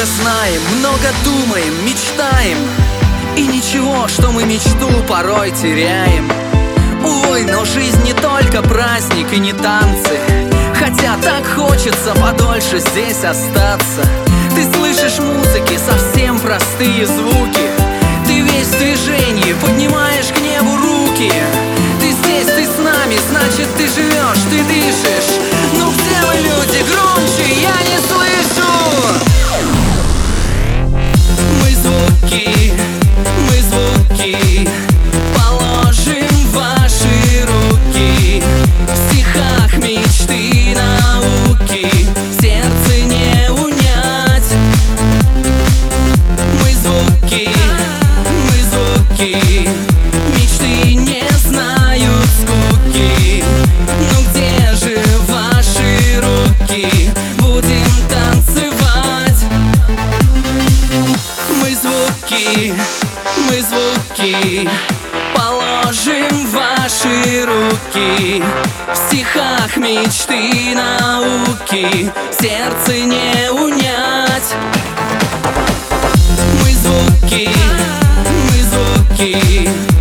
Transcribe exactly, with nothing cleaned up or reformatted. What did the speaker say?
много знаем, много думаем, мечтаем, и ничего, что мы мечту порой теряем. Увы, но жизнь не только праздник и не танцы, хотя так хочется подольше здесь остаться. Ты слышишь музыки, совсем простые звуки, ты весь в движении, поднимаешь к небу руки. Ты здесь, ты с нами, значит ты живешь, ты дышишь. Ну где вы, люди, громче, я не слышу. Мы звуки, мы звуки положим в ваши руки. В стихах мечты, науки, сердце не унять. Мы звуки, мы звуки, мечты не знают скуки. Ну где же ваши руки? Будем танцевать. Мы звуки, мы звуки положим в ваши руки. В стихах мечты, науки, сердце не унять. Мы звуки, мы звуки